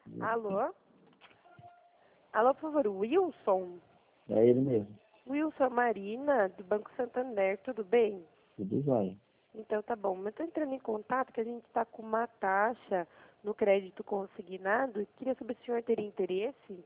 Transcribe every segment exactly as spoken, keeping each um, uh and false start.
Alô? Alô, por favor, Wilson? É ele mesmo. Wilson Marina, do Banco Santander, tudo bem? Tudo jóia. Então tá bom, mas estou entrando em contato que a gente está com uma taxa no crédito consignado e queria saber se o senhor teria interesse.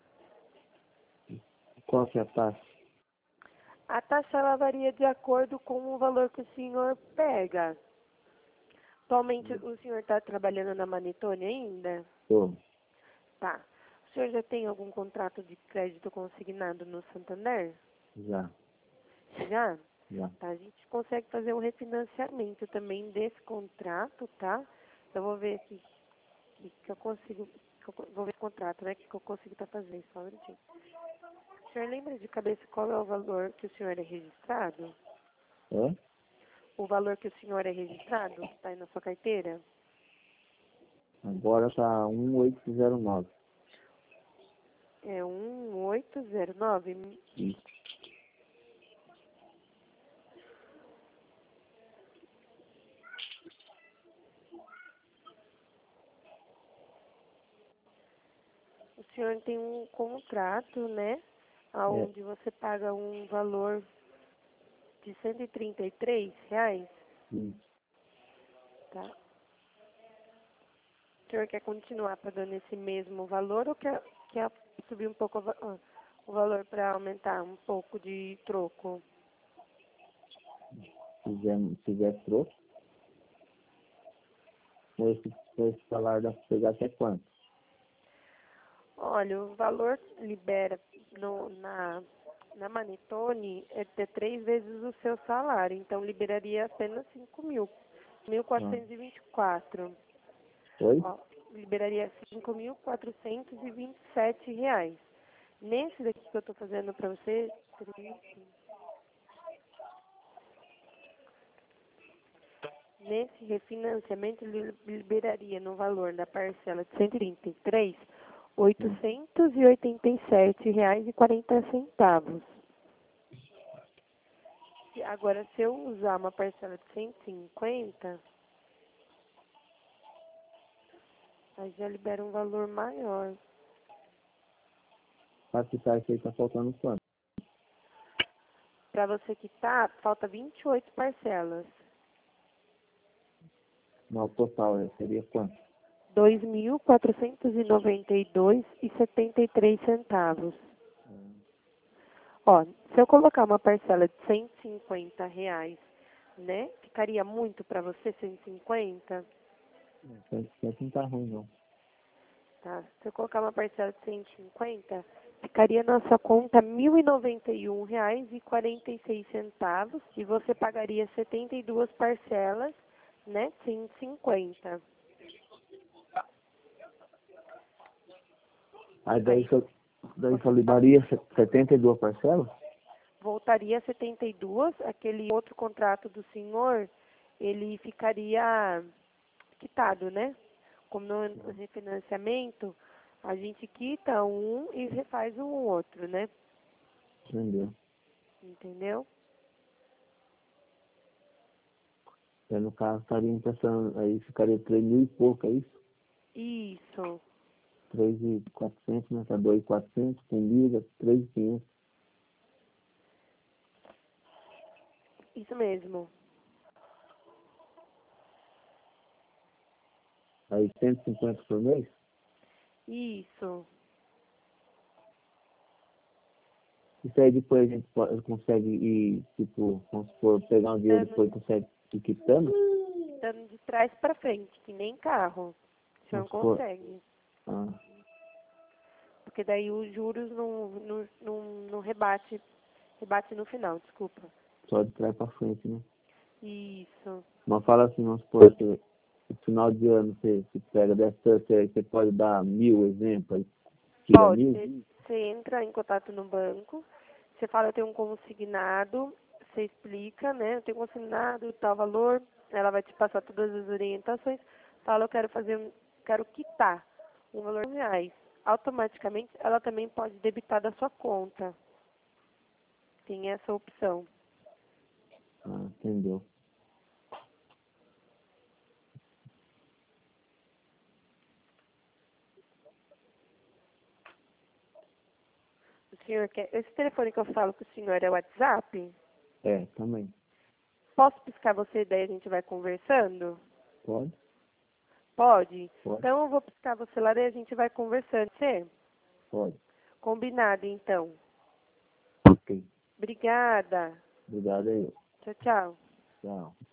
Qual que é a taxa? A taxa ela varia de acordo com o valor que o senhor pega. Atualmente o senhor está trabalhando na Manitone ainda? Tô. Tá. O senhor já tem algum contrato de crédito consignado no Santander? Já. Já? Já. Tá, a gente consegue fazer um refinanciamento também desse contrato, tá? Eu vou ver aqui que, que eu consigo, que eu co- vou ver o contrato, né? Que, que eu consigo estar fazendo, só um minutinho. O senhor lembra de cabeça qual é o valor que o senhor é registrado? É? O valor que o senhor é registrado, que está aí na sua carteira? Agora tá um oito zero nove. É um oito zero nove. Isso. O senhor tem um contrato, né? É. Onde você paga um valor de cento e trinta e três reais, Isso. tá? O senhor quer continuar pagando esse mesmo valor ou quer, quer subir um pouco o va- ah, o valor para aumentar um pouco de troco? Se fizer, se fizer troco, com esse, com esse salário dá pra pegar até quanto? Olha, o valor libera no, na, na Manitone é de três vezes o seu salário, então liberaria apenas cinco mil, mil Ah. quatrocentos e vinte e quatro. Oi? Ó, liberaria cinco mil quatrocentos e vinte e sete reais. Nesse daqui que eu estou fazendo para você, nesse refinanciamento, ele liberaria no valor da parcela de cento e trinta e três, oitocentos e oitenta e sete reais e quarenta centavos. Se- Agora, se eu usar uma parcela de cento e cinquenta, aí já libera um valor maior. Pra quitar isso aí tá faltando quanto? Para você quitar, falta vinte e oito parcelas. Não, o total é, seria quanto? dois mil quatrocentos e noventa e dois reais e setenta e três centavos. Ó, se eu colocar uma parcela de cento e cinquenta reais, né? Ficaria muito para você, cento e cinquenta? cento e cinquenta não tá ruim, não. Tá? Se eu colocar uma parcela de cento e cinquenta, ficaria na sua conta mil e noventa e um reais e quarenta e seis centavos e você pagaria setenta e duas parcelas, né? cento e cinquenta. Aí daí Aí só, daí só liberaria se- setenta e duas parcelas? voltaria a setenta e duas, aquele outro contrato do senhor, ele ficaria quitado, né? Como no refinanciamento, a gente quita um e refaz o outro, né? Entendeu? Entendeu? Aí no caso estaria pensando, aí ficaria três mil e pouco, é isso? Isso, três mil e quatrocentos, né? Tá dois mil e quatrocentos, comida, três mil e quinhentos. isso mesmo. Aí cento e cinquenta por mês? Isso. Isso aí depois a gente pode, consegue ir, tipo, vamos supor, pegar um dinheiro e Dando, depois consegue ir quitando? dando de trás para frente, que nem carro. O senhor não Vamos supor. consegue. Ah, Porque daí os juros não, não, não, não rebate, rebate no final, desculpa. só de trás pra frente, né? Isso. Mas fala assim, vamos supor, que no final de ano você, você pega dessa, você, você pode dar mil exemplos, aí tira Pode, mil? você, você entra em contato no banco, você fala, eu tenho um consignado, você explica, né? Eu tenho consignado, tal valor, ela vai te passar todas as orientações, fala, eu quero fazer, um- quero quitar um valor de reais. Automaticamente, ela também pode debitar da sua conta. Tem essa opção. Ah, entendeu. O senhor quer... Esse telefone que eu falo com o senhor é o WhatsApp? É, também. Posso piscar você, daí a gente vai conversando? Pode? Pode? Pode. Então eu vou piscar você lá, daí a gente vai conversando. Você? Pode. Combinado, então. Ok. Obrigada. Obrigado aí. Tchau, tchau. Tchau.